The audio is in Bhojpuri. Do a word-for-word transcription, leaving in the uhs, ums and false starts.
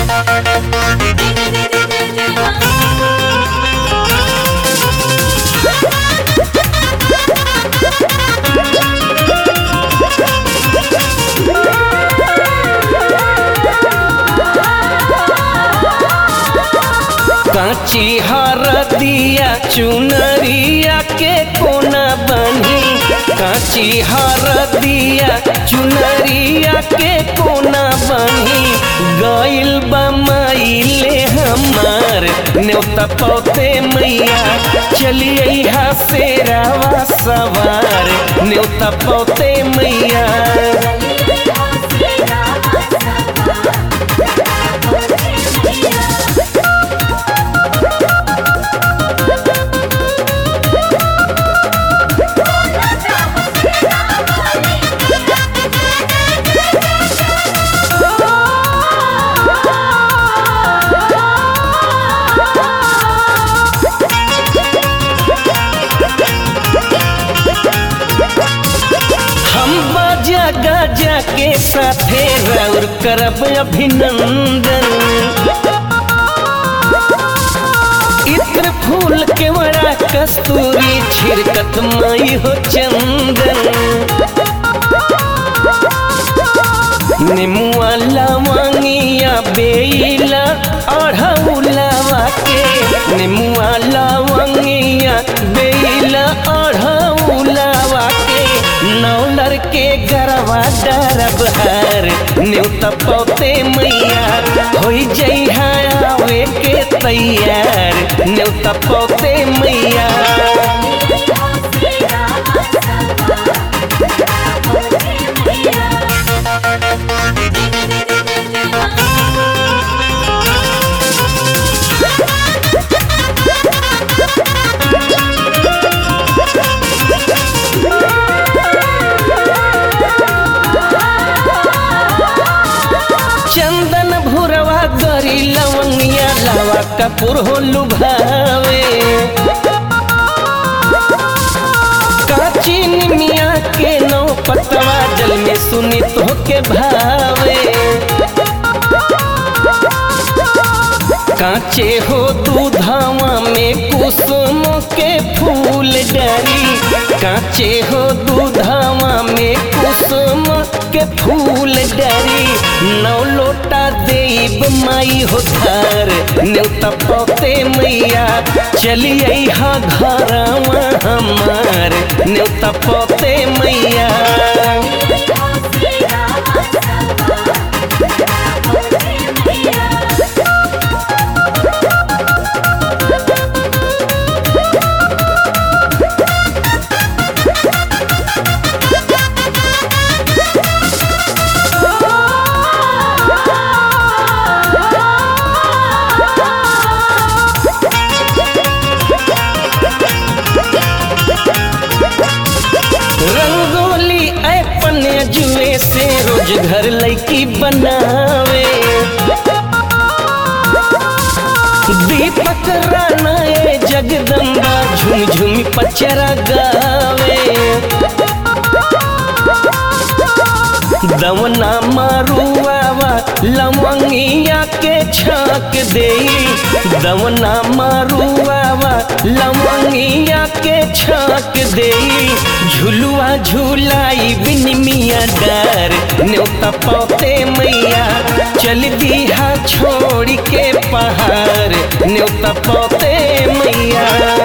काची हरदिया चुनरिया के कोना बनी, काची हरदिया चुनरिया के कोना बनी। गइल बा माइले हमार न्योता पौते मैया, चलिए शेरावा सवार न्योता पौते मैया। गाजा के साथे राउर करब अभिनंदन, इत्र फूल के बड़ा कस्तूरी छिड़कत माई हो चंदन। निमुआ लवंगिया बेला अढ़ौलावा के, निमुआ लवंगिया बेला अढ़ौलावा के। नौलर के गरवा डरब हर न्योता पौते मैया, होई जइहा आवे के तैयार न्योता पौते मैया। चंदन भुरवा गरी लवंगिया लावा कपूर हो लुभावे, काची निमिया के नौ पतवा जल में सुनी तो के भावे। काचे हो दूधावा में कुसुम के फूल डरी, काचे हो दूधावा में कुसुम के फूल डरी। नौ लोटा देब माई हो धार न्योता पौते मैया, चलिए हा घरवा हमार न्योता पौते मैया। रंगोली अपने जुए से रोज घर लैकी बनावे, दीपक राना ए जगदम्बा झुम झुम पचरा गावे। दवना मारुआवा लवंगिया के छाक दे, दवना मारुआवा लवंगिया के छाक दे। झुलुआ झुलाई बिनिमिया डार न्योता पौते मैया, चल दिहा छोड़ के पहाड़ न्योता पौते मैया।